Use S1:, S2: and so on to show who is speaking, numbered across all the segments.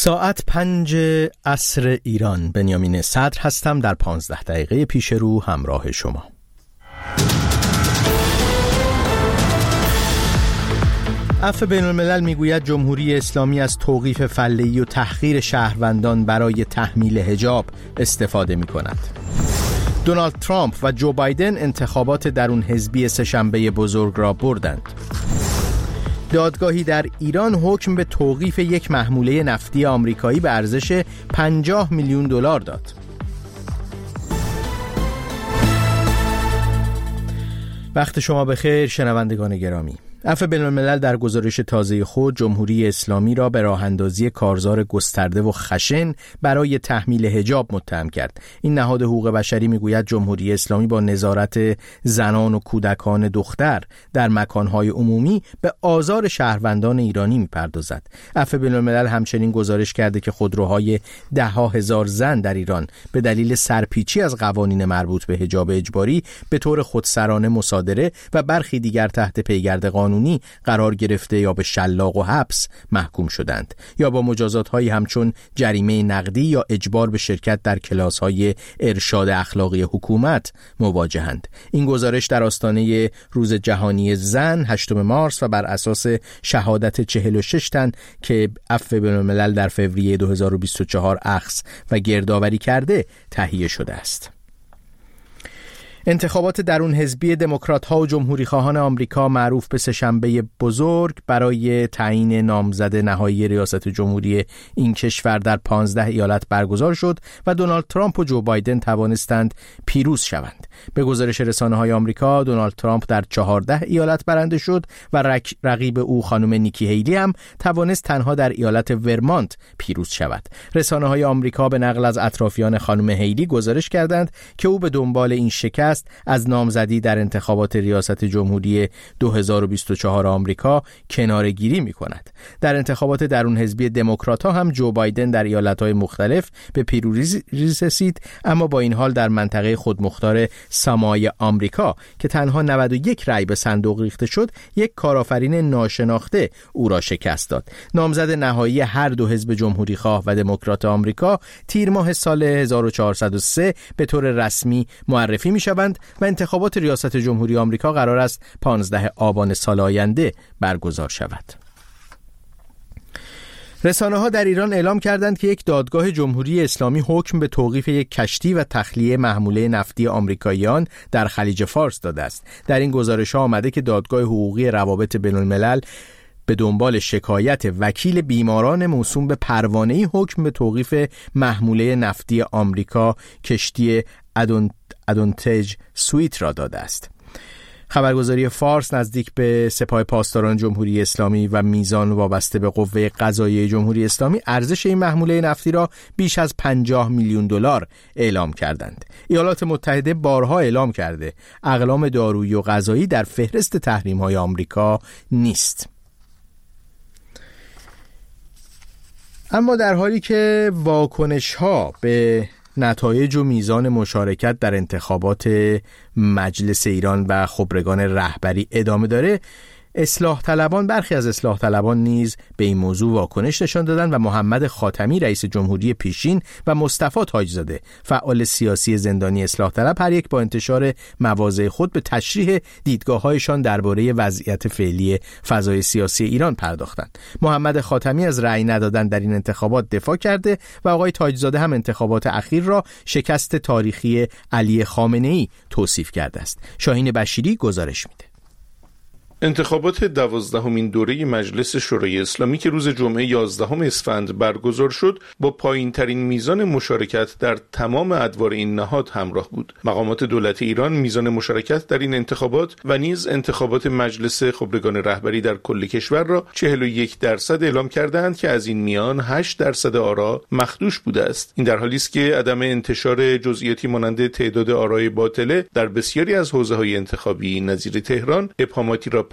S1: ساعت 5 عصر ایران. بنیامین صدر هستم. در 15 دقیقه پیش رو همراه شما. عفو بین‌الملل میگوید جمهوری اسلامی از توقیف فله‌ای و تحقیر شهروندان برای تحمیل حجاب استفاده می‌کند. دونالد ترامپ و جو بایدن انتخابات درون حزبی سه‌شنبه بزرگ را بردند. دادگاهی در ایران حکم به توقیف یک محموله نفتی آمریکایی به ارزش 50 میلیون دلار داد. وقت شما بخیر شنوندگان گرامی. عفو بین‌الملل در گزارش تازه خود جمهوری اسلامی را به راه‌اندازی کارزار گسترده و خشن برای تحمیل حجاب متهم کرد. این نهاد حقوق بشری میگوید جمهوری اسلامی با نظارت زنان و کودکان دختر در مکانهای عمومی به آزار شهروندان ایرانی میپردازد. عفو بین‌الملل همچنین گزارش کرده که خودروهای ده‌ها هزار زن در ایران به دلیل سرپیچی از قوانین مربوط به حجاب اجباری به طور خودسرانه مصادره و برخی دیگر تحت پیگرد قانونی قرار گرفته یا به شلاق و حبس محکوم شدند یا با مجازات‌هایی همچون جریمه نقدی یا اجبار به شرکت در کلاس‌های ارشاد اخلاقی حکومت مواجهند. این گزارش در آستانه روز جهانی زن 8 مارس و بر اساس شهادت 46 تن که عفو بین‌الملل در فوریه 2024 اخذ و گردآوری کرده تهیه شده است. انتخابات درون حزبی دموکرات‌ها و جمهوری‌خواهان آمریکا معروف به سه‌شنبه بزرگ برای تعیین نامزد نهایی ریاست جمهوری این کشور در 15 ایالت برگزار شد و دونالد ترامپ و جو بایدن توانستند پیروز شوند. به گزارش رسانه‌های آمریکا دونالد ترامپ در 14 ایالت برنده شد و رقیب او خانم نیکی هیلی هم توانست تنها در ایالت ورمانت پیروز شود. رسانه‌های آمریکا به نقل از اطرافیان خانم هیلی گزارش کردند که او به دنبال این شکست از نامزدی در انتخابات ریاست جمهوری 2024 آمریکا کناره‌گیری می‌کند. در انتخابات درون حزبی دموکرات‌ها هم جو بایدن در ایالت‌های مختلف به پیروزی رسید، اما با این حال در منطقه خودمختار سامای آمریکا که تنها 91 رأی به صندوق ریخته شد، یک کارآفرین ناشناخته او را شکست داد. نامزد نهایی هر دو حزب جمهوری‌خواه و دموکرات آمریکا تیر ماه سال 1403 به طور رسمی معرفی می‌شوند و انتخابات ریاست جمهوری آمریکا قرار است 15 آبان سال آینده برگزار شود. رسانه‌ها در ایران اعلام کردند که یک دادگاه جمهوری اسلامی حکم به توقیف یک کشتی و تخلیه محموله نفتی آمریکاییان در خلیج فارس داده است. در این گزارش‌ها آمده که دادگاه حقوقی روابط بین‌الملل به دنبال شکایت وکیل بیماران موسوم به پروانه‌ای حکم به توقیف محموله نفتی آمریکا کشتی ادونتج سویت را داده است. خبرگزاری فارس نزدیک به سپاه پاسداران جمهوری اسلامی و میزان وابسته به قوه قضاییه جمهوری اسلامی ارزش این محموله نفتی را بیش از 50 میلیون دلار اعلام کردند. ایالات متحده بارها اعلام کرده اقلام دارویی و غذایی در فهرست تحریم‌های آمریکا نیست. اما در حالی که واکنش‌ها به نتایج و میزان مشارکت در انتخابات مجلس ایران و خبرگان رهبری ادامه داره، برخی از اصلاح طلبان نیز به این موضوع واکنش نشان دادند و محمد خاتمی رئیس جمهوری پیشین و مصطفی تاجزاده فعال سیاسی زندانی اصلاح طلب هر یک با انتشار مواضع خود به تشریح دیدگاه‌هایشان درباره وضعیت فعلی فضای سیاسی ایران پرداختند. محمد خاتمی از رأی ندادن در این انتخابات دفاع کرده و آقای تاجزاده هم انتخابات اخیر را شکست تاریخی علی خامنه‌ای توصیف کرده است. شاهین بشیری گزارش میده.
S2: انتخابات 12مین دوره مجلس شورای اسلامی که روز جمعه 11 اسفند برگزار شد با پایین‌ترین میزان مشارکت در تمام ادوار این نهاد همراه بود. مقامات دولت ایران میزان مشارکت در این انتخابات و نیز انتخابات مجلس خبرگان رهبری در کل کشور را 41% اعلام کردند که از این میان 8% آرا مخدوش بوده است. این در حالی است که عدم انتشار جزئیاتی مانند تعداد آرای باطله در بسیاری از حوزه‌های انتخابی نظیر تهران ابهاماتی را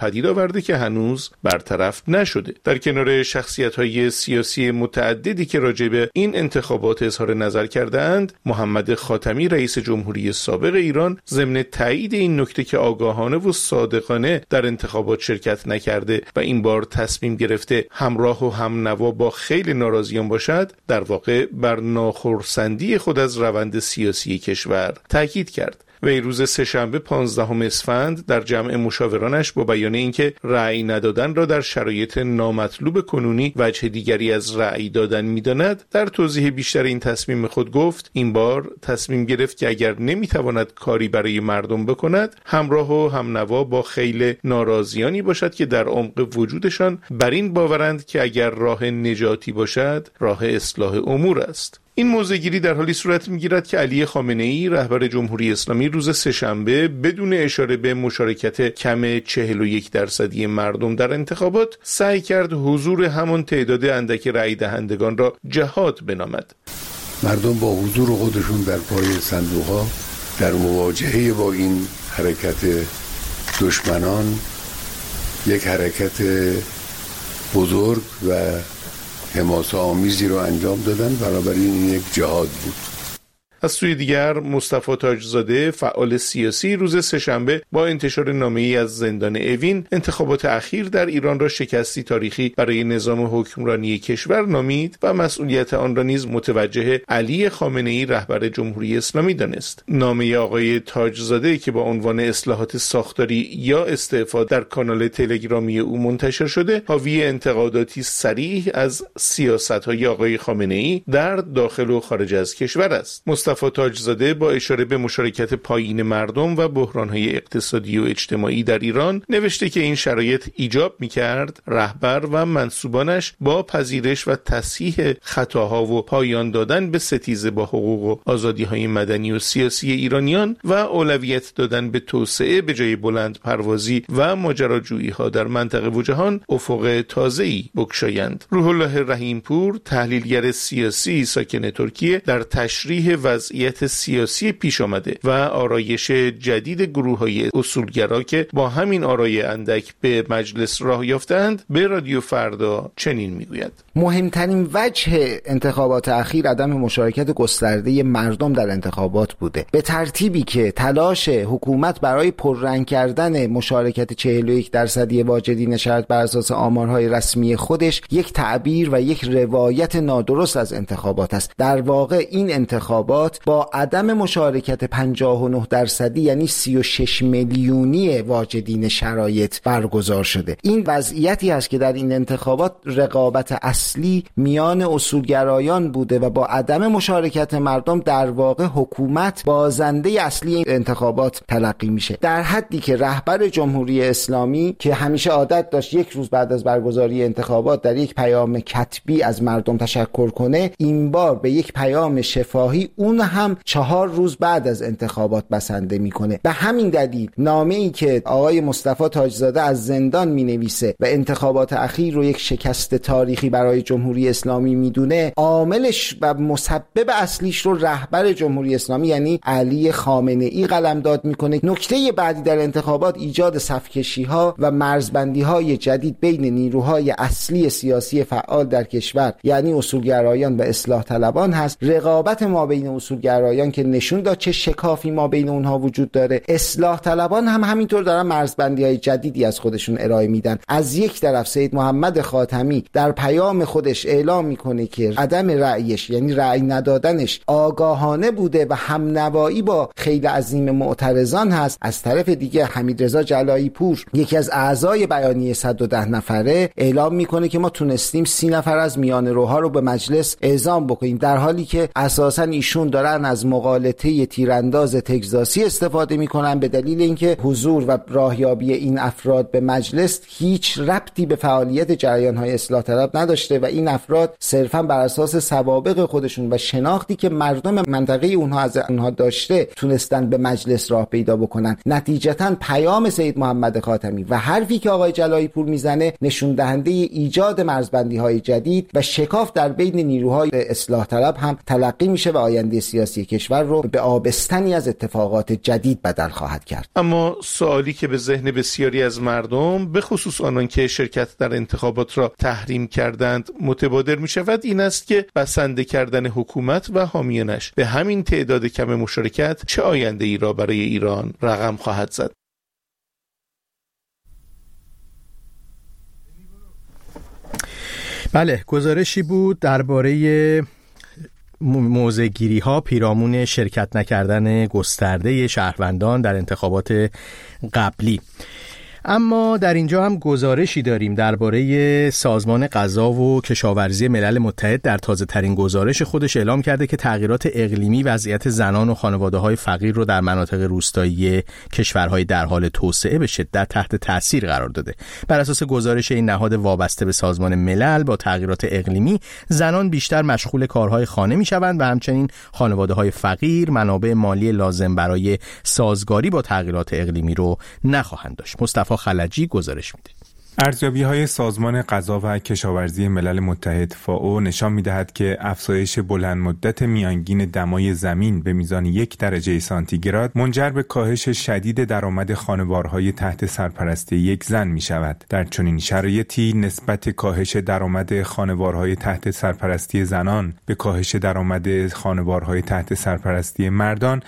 S2: پدید آورده که هنوز برطرف نشده. در کنار شخصیت‌های سیاسی متعددی که راجع به این انتخابات اظهار نظر کردند، محمد خاتمی رئیس جمهوری سابق ایران ضمن تایید این نکته که آگاهانه و صادقانه در انتخابات شرکت نکرده و این بار تصمیم گرفته همراه و همنوا با خیلی ناراضیان باشد، در واقع بر ناخرسندی خود از روند سیاسی کشور تاکید کرد. وی روز سه‌شنبه 15 اسفند در جمع مشاورانش با بیان اینکه رأی ندادن را در شرایط نامطلوب کنونی وجه دیگری از رأی دادن می‌داند، در توضیح بیشتر این تصمیم خود گفت این بار تصمیم گرفت که اگر نمی‌تواند کاری برای مردم بکند، همراه و همنوا با خیل ناراضیانی باشد که در عمق وجودشان بر این باورند که اگر راه نجاتی باشد، راه اصلاح امور است. این موضع‌گیری در حالی صورت می‌گیرد که علی خامنه‌ای رهبر جمهوری اسلامی روز سه‌شنبه بدون اشاره به مشارکت کم 41% مردم در انتخابات سعی کرد حضور همان تعداد اندک رأی دهندگان را جهاد بنامد.
S3: مردم با حضور خودشون در پای صندوق‌ها در مواجهه با این حرکت دشمنان یک حرکت بزرگ و حماسه آمیزی رو انجام دادن، بنابراین این یک جهاد بود.
S2: از سوی دیگر مصطفی تاجزاده فعال سیاسی روز سه‌شنبه با انتشار نامه‌ای از زندان اوین انتخابات اخیر در ایران را شکستی تاریخی برای نظام حکمرانی کشور نامید و مسئولیت آن را نیز متوجه علی خامنه‌ای رهبر جمهوری اسلامی دانست. نامه آقای تاجزاده که با عنوان اصلاحات ساختاری یا استعفا در کانال تلگرامی او منتشر شده، حاوی انتقاداتی صریح از سیاست‌های آقای خامنه‌ای در داخل و خارج از کشور است. مصطفی تاجزاده با اشاره به مشارکت پایین مردم و بحران‌های اقتصادی و اجتماعی در ایران نوشته که این شرایط ایجاب می‌کرد رهبر و منسوبانش با پذیرش و تصحیح خطاها و پایان دادن به ستیزه با حقوق و آزادی‌های مدنی و سیاسی ایرانیان و اولویت دادن به توسعه به جای بلند پروازی و ماجراجویی‌ها در منطقه و جهان افق تازه‌ای بگشایند. روح الله رحیمپور، تحلیلگر سیاسی ساکن ترکیه، در تشریح وضعیت سیاسی پیش آمده و آرایش جدید گروه‌های اصولگرا که با همین آرای اندک به مجلس راه یافتند به رادیو فردا چنین میگوید:
S4: مهمترین وجه انتخابات اخیر عدم مشارکت گسترده مردم در انتخابات بوده، به ترتیبی که تلاش حکومت برای پررنگ کردن مشارکت 41% واجدین شرط بر اساس آمارهای رسمی خودش یک تعبیر و یک روایت نادرست از انتخابات است. در واقع این انتخابات با عدم مشارکت 59% یعنی 36 میلیونی واجدین شرایط برگزار شده. این وضعیتی است که در این انتخابات رقابت اصلی میان اصولگرایان بوده و با عدم مشارکت مردم در واقع حکومت بازنده اصلی انتخابات تلقی میشه، در حدی که رهبر جمهوری اسلامی که همیشه عادت داشت یک روز بعد از برگزاری انتخابات در یک پیام کتبی از مردم تشکر کنه، این بار به یک پیام شفاهی اون هم 4 روز بعد از انتخابات بسنده میکنه. به همین دلیل نامه‌ای که آقای مصطفی تاجزاده از زندان مینویسه و انتخابات اخیر رو یک شکست تاریخی برای جمهوری اسلامی میدونه، عاملش و مسبب اصلیش رو رهبر جمهوری اسلامی یعنی علی خامنه‌ای قلمداد میکنه. نکته بعدی در انتخابات ایجاد صف‌کشی‌ها و مرزبندی‌های جدید بین نیروهای اصلی سیاسی فعال در کشور یعنی اصولگرایان و اصلاح طلبان هست. رقابت ما بین اصولگرایان که نشون داد چه شکافی ما بین اونها وجود داره، اصلاح طلبان هم همینطور دارن مرزبندی‌های جدیدی از خودشون ارائه میدن. از یک طرف سید محمد خاتمی در پیام خودش اعلام میکنه که عدم رأیش یعنی رأی ندادنش آگاهانه بوده و همنوایی با خیلی عظیم معترضان هست. از طرف دیگه حمیدرضا جلایی پور یکی از اعضای بیانیه 110 نفره اعلام میکنه که ما تونستیم 30 نفر از میان روها رو به مجلس اعزام بکنیم، در حالی که اساساً ایشون دارن از مغالطه تیرانداز تگزاسی استفاده میکنن به دلیل اینکه حضور و راهیابی این افراد به مجلس هیچ ربطی به فعالیت جریان‌های اصلاح طلب نداشته و این افراد صرفاً بر اساس سوابق خودشون و شناختی که مردم منطقه اونها از اونها داشته تونستن به مجلس راه پیدا بکنن. نتیجتاً پیام سید محمد خاتمی و حرفی که آقای جلایی پور میزنه نشون دهنده ایجاد مرزبندی‌های جدید و شکاف در بین نیروهای اصلاح طلب هم تلقی میشه و آینده سیاسی کشور رو به آبستنی از اتفاقات جدید بدل خواهد کرد.
S2: اما سوالی که به ذهن بسیاری از مردم، به خصوص آنان که شرکت در انتخابات را تحریم کردند، متبادر می شود این است که بسنده کردن حکومت و حامیانش به همین تعداد کم مشارکت چه آینده ای را برای ایران رقم خواهد زد.
S1: بله، گزارشی بود درباره موضع‌گیری ها پیرامون شرکت نکردن گسترده شهروندان در انتخابات قبلی. اما در اینجا هم گزارشی داریم درباره سازمان غذا و کشاورزی ملل متحد. در تازه ترین گزارش خودش اعلام کرده که تغییرات اقلیمی وضعیت زنان و خانواده‌های فقیر رو در مناطق روستایی کشورهای در حال توسعه به شدت تحت تاثیر قرار داده. بر اساس گزارش این نهاد وابسته به سازمان ملل، با تغییرات اقلیمی زنان بیشتر مشغول کارهای خانه می‌شوند و همچنین خانواده‌های فقیر منابع مالی لازم برای سازگاری با تغییرات اقلیمی رو نخواهند داشت. مصطفی خلجی گزارش میده.
S5: ارزیابی‌های سازمان غذا و کشاورزی ملل متحد فائو نشان می‌دهد که افزایش بلند مدت میانگین دمای زمین به میزان 1 درجه سانتیگراد منجر به کاهش شدید درآمد خانوارهای تحت سرپرستی یک زن می‌شود. در چنین شرایطی نسبت کاهش درآمد خانوارهای تحت سرپرستی زنان به کاهش درآمد خانوارهای تحت سرپرستی مردان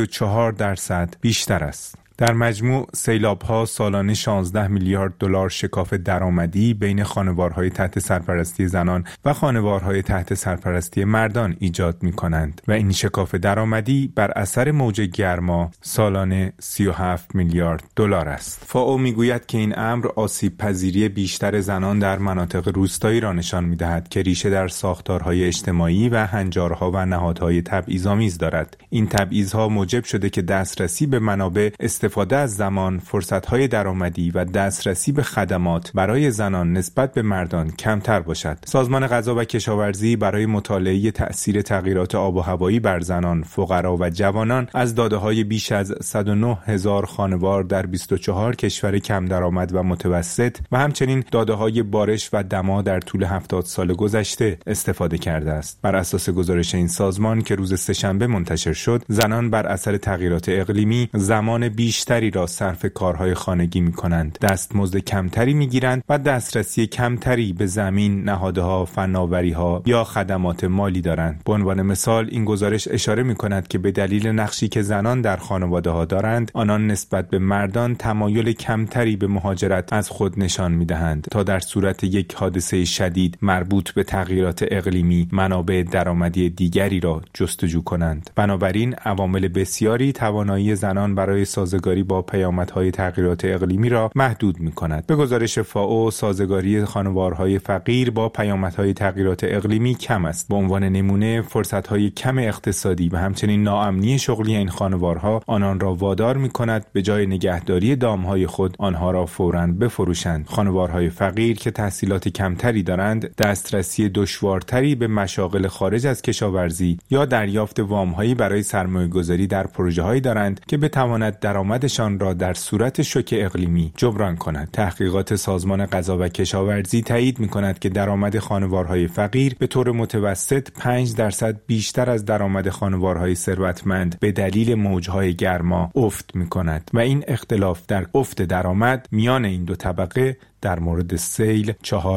S5: 34% بیشتر است. در مجموع سیلاب‌ها سالانه 16 میلیارد دلار شکاف درآمدی بین خانوارهای تحت سرپرستی زنان و خانوارهای تحت سرپرستی مردان ایجاد می‌کنند و این شکاف درآمدی بر اثر موج گرما سالانه 37 میلیارد دلار است. فائو می‌گوید که این امر آسیب پذیری بیشتر زنان در مناطق روستایی را نشان می‌دهد که ریشه در ساختارهای اجتماعی و هنجارها و نهادهای تبعیض‌آمیز دارد. این تبعیض‌ها موجب شده که دسترسی به منابع استفاده از زمان، فرصت‌های درآمدی و دسترسی به خدمات برای زنان نسبت به مردان کمتر باشد. سازمان غذا و کشاورزی برای مطالعه تأثیر تغییرات آب و هوایی بر زنان، فقرا و جوانان از داده‌های بیش از 109,000 خانوار در 24 کشور کم درآمد و متوسط و همچنین داده‌های بارش و دما در طول 70 سال گذشته استفاده کرده است. بر اساس گزارش این سازمان که روز سه‌شنبه منتشر شد، زنان بر اثر تغییرات اقلیمی زمان بیشتری را صرف کارهای خانگی می‌کنند، دستمزد کمتری می‌گیرند و دسترسی کمتری به زمین، نهادها، فناوری‌ها یا خدمات مالی دارند. به عنوان مثال این گزارش اشاره می‌کند که به دلیل نقشی که زنان در خانواده‌ها دارند، آنان نسبت به مردان تمایل کمتری به مهاجرت از خود نشان می‌دهند تا در صورت یک حادثه شدید مربوط به تغییرات اقلیمی منابع درآمدی دیگری را جستجو کنند. بنابراین عوامل بسیاری توانایی زنان برای سازگاری با پیامدهای تغییرات اقلیمی را محدود می‌کند. به گزارش فائو، سازگاری خانوارهای فقیر با پیامدهای تغییرات اقلیمی کم است. به عنوان نمونه، فرصت‌های کم اقتصادی و همچنین ناامنی شغلی این خانوارها آنان را وادار می‌کند به جای نگهداری دام‌های خود آنها را فوراً بفروشند. خانوارهای فقیر که تحصیلات کمتری دارند، دسترسی دشوارتری به مشاغل خارج از کشاورزی یا دریافت وام‌هایی برای سرمایه‌گذاری در پروژه‌هایی دارند که بتواند درآمدشان را در صورت شوک اقلیمی جبران کند. تحقیقات سازمان غذا و کشاورزی تایید می‌کند که درآمد خانوارهای فقیر به طور متوسط 5% بیشتر از درآمد خانوارهای ثروتمند به دلیل موج‌های گرما افت می‌کند و این اختلاف در افت درآمد میان این دو طبقه در مورد سیل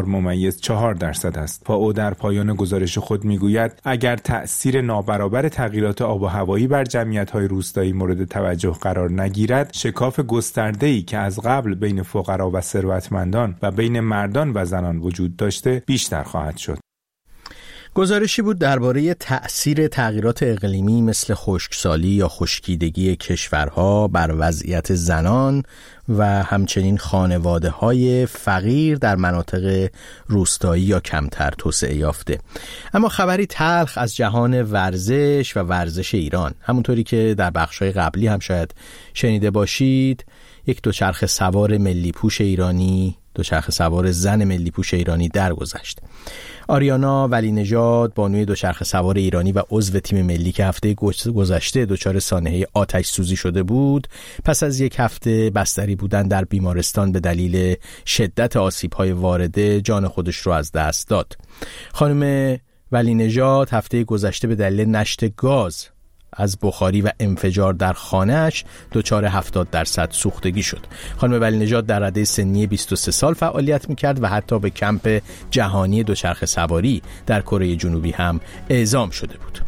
S5: 4.4% است. فائو در پایان گزارش خود میگوید اگر تأثیر نابرابر تغییرات آب و هوایی بر جمعیت‌های روستایی مورد توجه قرار نگیرد، شکاف گسترده‌ای که از قبل بین فقرا و ثروتمندان و بین مردان و زنان وجود داشته بیشتر خواهد شد.
S1: گزارشی بود درباره تأثیر تغییرات اقلیمی مثل خشکسالی یا خشکیدگی کشورها بر وضعیت زنان و همچنین خانواده‌های فقیر در مناطق روستایی یا کمتر توسعه یافته. اما خبری تلخ از جهان ورزش و ورزش ایران، همونطوری که در بخش‌های قبلی هم شاید شنیده باشید، یک دوچرخه سوار ملی پوش ایرانی، دوچرخه سوار زن ملی پوش ایرانی درگذشت. آریانا ولی نژاد، بانوی دوچرخه سوار ایرانی و عضو تیم ملی که هفته گذشته دچار سانحه آتش سوزی شده بود، پس از یک هفته بستری بودن در بیمارستان به دلیل شدت آسیب‌های وارده جان خودش رو از دست داد. خانم ولی نژاد هفته گذشته به دلیل نشت گاز از بخاری و انفجار در خانه‌اش دچار 70% سوختگی شد. خانم ولی نژاد در رده سنی 23 سال فعالیت می‌کرد و حتی به کمپ جهانی دوچرخه سواری در کره جنوبی هم اعزام شده بود.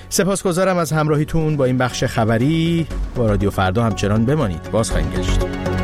S1: سپاسگزارم از همراهیتون با این بخش خبری. با رادیو فردا همچنان بمانید. باز خواهیم گشت.